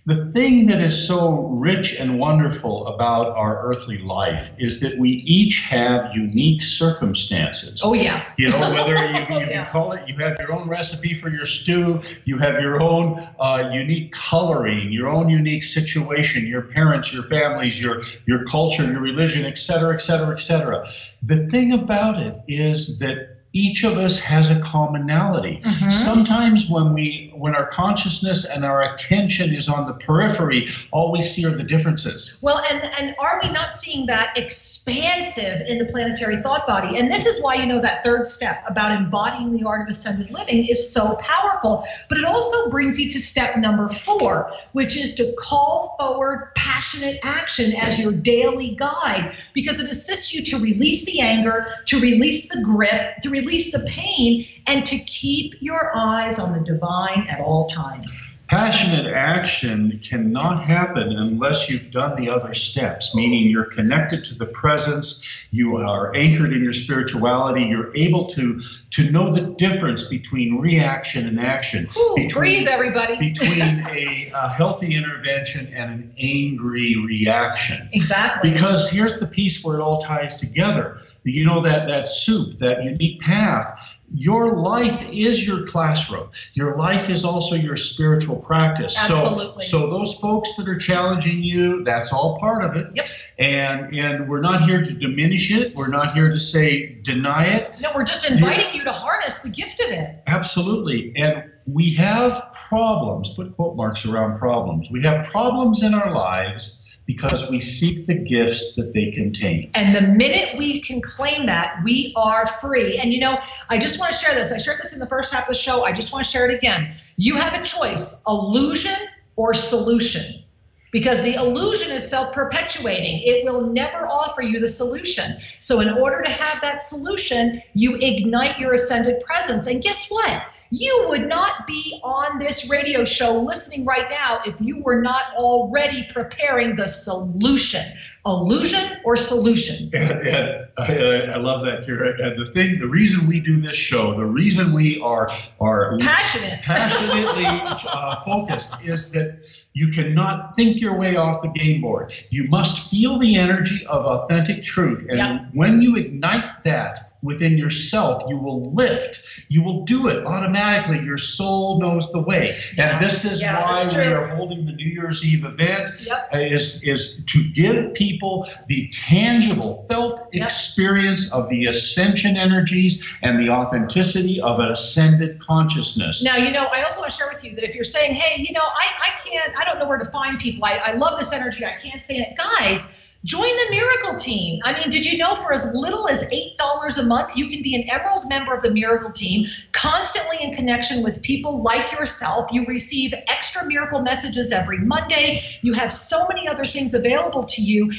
The thing that is so rich and wonderful about our earthly life is that we each have unique circumstances. Oh, yeah. You know, whether you, you Oh, can yeah. call it, you have your own recipe for your stew, you have your own uh, unique coloring, your own unique situation, your parents, your families, your, your culture, your religion, et cetera, et cetera, et cetera. The thing about it is that each of us has a commonality. Mm-hmm. Sometimes when we, when our consciousness and our attention is on the periphery, all we see are the differences. Well, and, and are we not seeing that expansive in the planetary thought body? And this is why, you know, that third step about embodying the art of ascended living is so powerful. But it also brings you to step number four, which is to call forward passionate action as your daily guide, because it assists you to release the anger, to release the grip, to release the pain, and to keep your eyes on the divine at all times. Passionate action cannot happen unless you've done the other steps, meaning you're connected to the presence, you are anchored in your spirituality, you're able to, to know the difference between reaction and action. Ooh, between, breathe, everybody. between a, a healthy intervention and an angry reaction. Exactly. Because here's the piece where it all ties together. You know, that, that soup, that unique path. Your life is your classroom. Your life is also your spiritual practice. Absolutely. So, so those folks that are challenging you, that's all part of it. Yep. And and we're not here to diminish it. We're not here to say deny it. No, we're just inviting you to harness the gift of it. Absolutely. And we have problems, put quote marks around problems. We have problems in our lives because we seek the gifts that they contain. And the minute we can claim that, we are free. And you know, I just want to share this. I shared this in the first half of the show. I just want to share it again. You have a choice, illusion or solution. Because the illusion is self-perpetuating. It will never offer you the solution. So in order to have that solution, you ignite your ascended presence. And guess what? You would not be on this radio show listening right now if you were not already preparing the solution. Illusion or solution? And, and I, I love that, Kira. And the thing, the reason we do this show, the reason we are are Passionate. passionately uh, focused is that you cannot think your way off the game board. You must feel the energy of authentic truth. And Yep. when you ignite that within yourself, you will lift. You will do it automatically. Your soul knows the way. Yeah. And this is Yeah, why that's we true. are holding the New Year's Eve event, Yep. uh, is, is to give people the tangible, felt Yep. experience of the ascension energies and the authenticity of an ascended consciousness. Now, you know, I also want to share with you that if you're saying, hey, you know, I, I can't, I don't know where to find people. I, I love this energy. I can't stand it. Guys, join the Miracle Team. I mean, did you know for as little as eight dollars a month, you can be an Emerald member of the Miracle Team, constantly in connection with people like yourself. You receive extra miracle messages every Monday. You have so many other things available to you.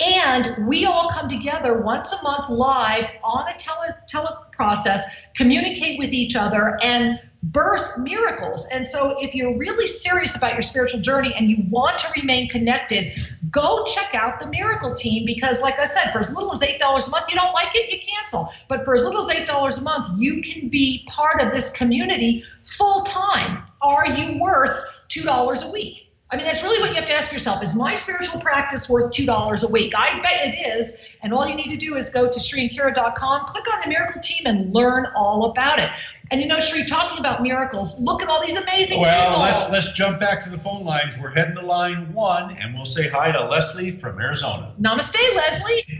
And we all come together once a month live on a tele, tele process, communicate with each other, and birth miracles. And so if you're really serious about your spiritual journey and you want to remain connected, go check out the Miracle Team, because like I said, for as little as eight dollars a month, you don't like it, you cancel. But for as little as eight dollars a month, you can be part of this community full time. Are you worth two dollars a week? I mean, that's really what you have to ask yourself. Is my spiritual practice worth two dollars a week? I bet it is. And all you need to do is go to Sri and Kira dot com, click on the Miracle Team, and learn all about it. And you know, Sri, talking about miracles, look at all these amazing Well, people. let's let's jump back to the phone lines. We're heading to line one, and we'll say hi to Leslie from Arizona. Namaste, Leslie.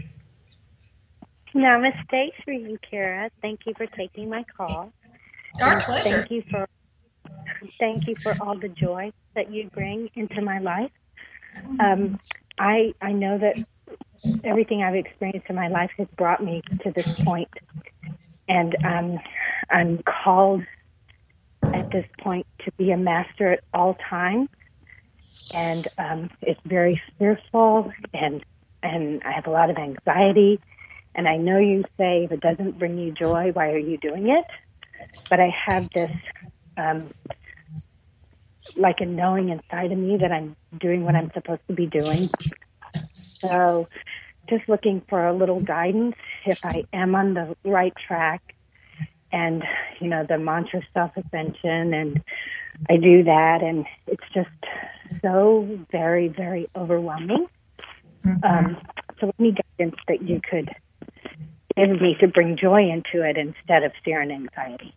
Namaste, Sri and Kira. Thank you for taking my call. Our And pleasure. Thank you for thank you for all the joy that you bring into my life. Um, I I know that everything I've experienced in my life has brought me to this point, and um, I'm called at this point to be a master at all times. And um, it's very fearful, and and I have a lot of anxiety. And I know you say, if it doesn't bring you joy, why are you doing it? But I have this, um, like a knowing inside of me that I'm doing what I'm supposed to be doing. So just looking for a little guidance if I am on the right track. And, you know, the mantra self-ascension, and I do that, and it's just so very, very overwhelming. Mm-hmm. Um, so any guidance that you could give me to bring joy into it instead of fear and anxiety.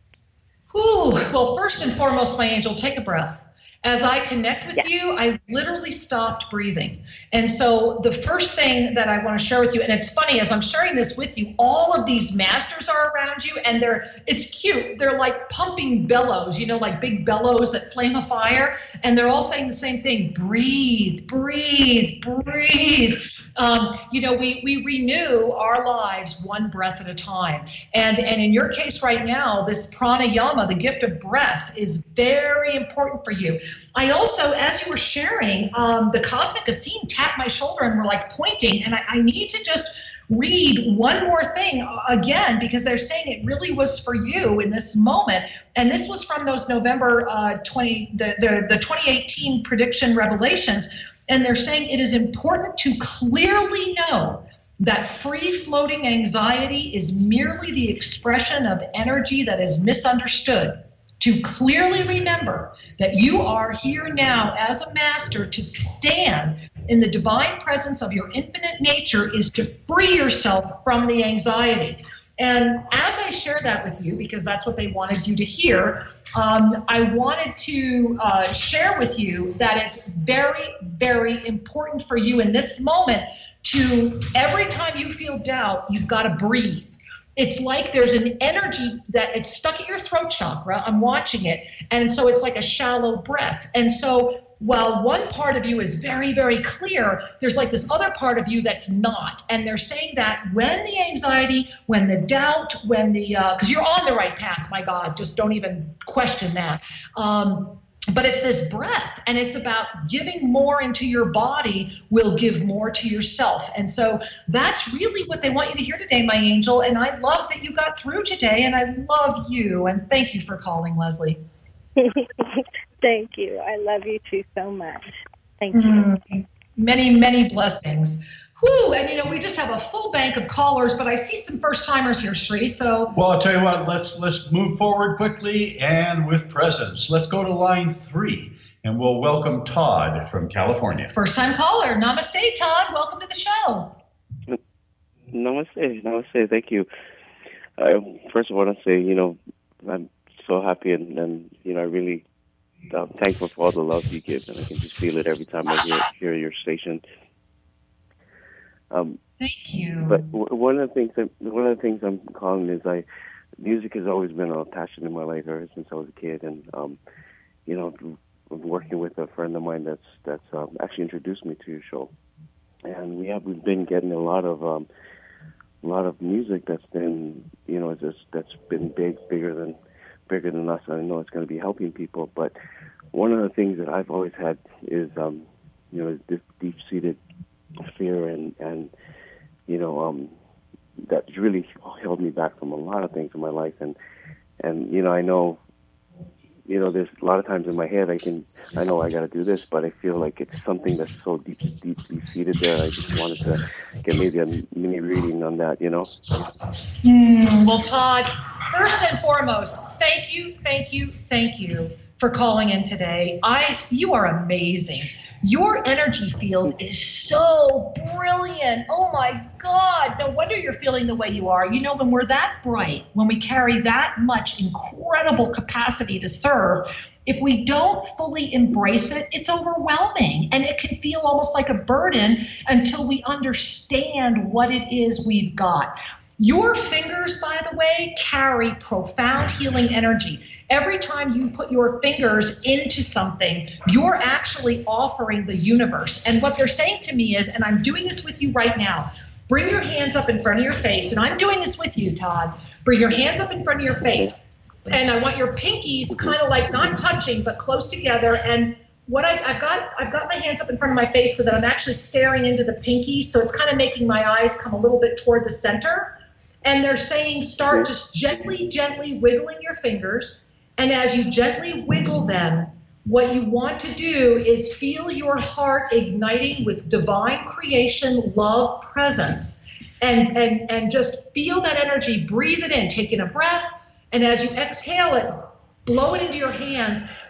Ooh, well, first and foremost, my angel, take a breath. As I connect with yeah. you, I literally stopped breathing. And so the first thing that I want to share with you, and it's funny, as I'm sharing this with you, all of these masters are around you, and they're, it's cute. They're like pumping bellows, you know, like big bellows that flame a fire. And they're all saying the same thing: breathe, breathe, breathe. Um, you know, we, we renew our lives one breath at a time. And, and in your case right now, this pranayama, the gift of breath, is very important for you. I also, as you were sharing, um, the Cosmic Essene tapped my shoulder and were like pointing, and I, I need to just read one more thing again, because they're saying it really was for you in this moment. And this was from those November uh, twenty, the, the, the twenty eighteen prediction revelations. And they're saying it is important to clearly know that free-floating anxiety is merely the expression of energy that is misunderstood. To clearly remember that you are here now as a master to stand in the divine presence of your infinite nature is to free yourself from the anxiety. And as I share that with you, because that's what they wanted you to hear, um, I wanted to uh, share with you that it's very, very important for you in this moment to, every time you feel doubt, you've got to breathe. It's like there's an energy that it's stuck at your throat chakra. I'm watching it. And so it's like a shallow breath. And so while one part of you is very, very clear, there's like this other part of you that's not. And they're saying that when the anxiety, when the doubt, when the, uh, because you're on the right path, my God, just don't even question that. Um, But it's this breath, and it's about giving more into your body will give more to yourself. And so that's really what they want you to hear today, my angel. And I love that you got through today, and I love you. And thank you for calling, Leslie. Thank you. I love you too so much. Thank you. Mm, many, many blessings. Whew, and you know, we just have a full bank of callers, but I see some first timers here, Sri. So well, I'll tell you what, let's let's move forward quickly and with presence. Let's go to line three, and we'll welcome Todd from California. First time caller. Namaste, Todd. Welcome to the show. Namaste. Namaste. Thank you. Uh, first of all, I want to say, you know, I'm so happy and, and you know, I really I'm thankful for all the love you give, and I can just feel it every time I hear, hear your station. Um, Thank you. But w- one of the things that, one of the things I'm calling is I music has always been a passion in my life ever since I was a kid, and um, you know, I'm working with a friend of mine that's that's um, actually introduced me to your show, and we have we've been getting a lot of um, a lot of music that's been you know just that's been big bigger than bigger than us, and I know it's going to be helping people. But one of the things that I've always had is um, you know this deep-seated fear and, and you know, um, that's really held me back from a lot of things in my life. And, and, you know, I know, you know, there's a lot of times in my head I can, I know I got to do this, but I feel like it's something that's so deep, deeply seated there. I just wanted to get maybe a mini reading on that, you know? Mm, well, Todd, first and foremost, thank you, thank you, thank you for calling in today. I, you are amazing. Your energy field is so brilliant. Oh my God. No wonder you're feeling the way you are. You know, when we're that bright, when we carry that much incredible capacity to serve, if we don't fully embrace it, it's overwhelming, and it can feel almost like a burden until we understand what it is we've got. Your fingers, by the way, carry profound healing energy. Every time you put your fingers into something, you're actually offering the universe. And what they're saying to me is, and I'm doing this with you right now, bring your hands up in front of your face. And I'm doing this with you, Todd. Bring your hands up in front of your face. And I want your pinkies kind of like not touching, but close together. And what I, I've got, I've got my hands up in front of my face so that I'm actually staring into the pinkies. So it's kind of making my eyes come a little bit toward the center. And they're saying, start just gently, gently wiggling your fingers. And as you gently wiggle them, what you want to do is feel your heart igniting with divine creation, love, presence. And, and, and just feel that energy, breathe it in, take in a breath. And as you exhale it, blow it into your hands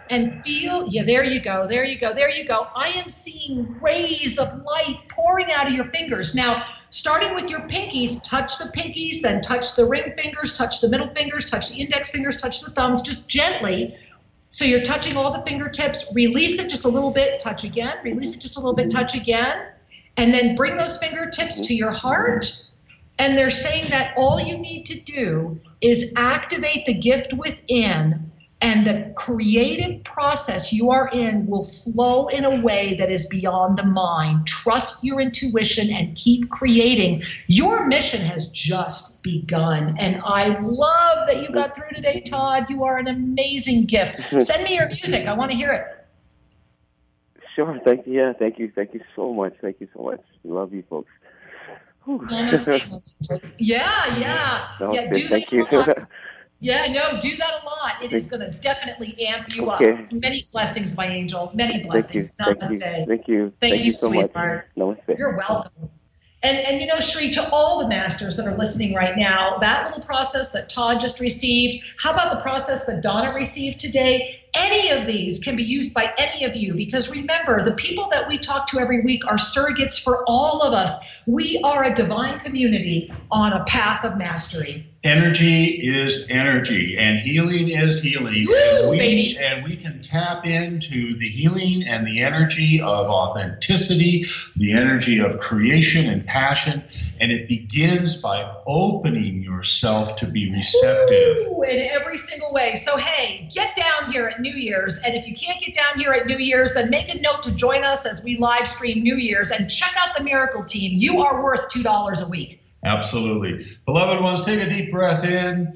and feel, yeah, there you go, there you go, there you go. I am seeing rays of light pouring out of your fingers. Now, starting with your pinkies, touch the pinkies, then touch the ring fingers, touch the middle fingers, touch the index fingers, touch the thumbs, just gently. So you're touching all the fingertips. Release it just a little bit, touch again. Release it just a little bit, touch again. And then bring those fingertips to your heart. And they're saying that all you need to do is activate the gift within, and the creative process you are in will flow in a way that is beyond the mind. Trust your intuition and keep creating. Your mission has just begun. And I love that you got through today, Todd. You are an amazing gift. Send me your music. I want to hear it. Sure. Thank you. Yeah, thank you. Thank you so much. Thank you so much. Love you folks. Namaste. Yeah, yeah. No, yeah, do thank that you. a lot. Yeah, no, do that a lot. It is going to definitely amp you Okay. up. Many blessings, my angel. Many Thank you. blessings. Thank you. Namaste. Thank you. Thank Thank you, you so much. sweetheart. Namaste. You're welcome. And, and you know, Shri, to all the masters that are listening right now, that little process that Todd just received, how about the process that Donna received today? Any of these can be used by any of you, because remember, the people that we talk to every week are surrogates for all of us. We are a divine community on a path of mastery. Energy is energy, and healing is healing. Woo, and, we, baby. and we can tap into the healing and the energy of authenticity, the energy of creation and passion, and it begins by opening yourself to be receptive. Woo, in every single way. So, hey, get down here at New Year's, and if you can't get down here at New Year's, then make a note to join us as we live stream New Year's, and check out the Miracle Team. You are worth two dollars a week. Absolutely. Beloved ones, take a deep breath in.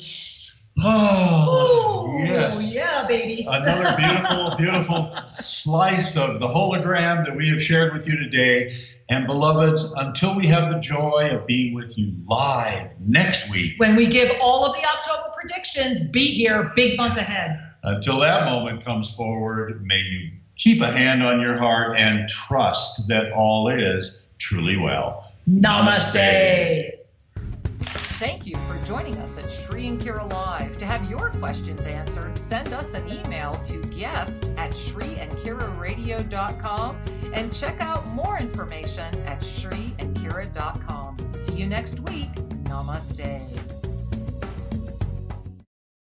Oh, Ooh, yes. Yeah, baby. Another beautiful, beautiful slice of the hologram that we have shared with you today. And beloveds, until we have the joy of being with you live next week. When we give all of the October predictions, be here, big month ahead. Until that moment comes forward, may you keep a hand on your heart and trust that all is truly well. Namaste. Namaste. Thank you for joining us at Shri and Kira Live. To have your questions answered, send us an email to guest at shri and kira radio dot com and check out more information at shri and kira dot com. See you next week. Namaste.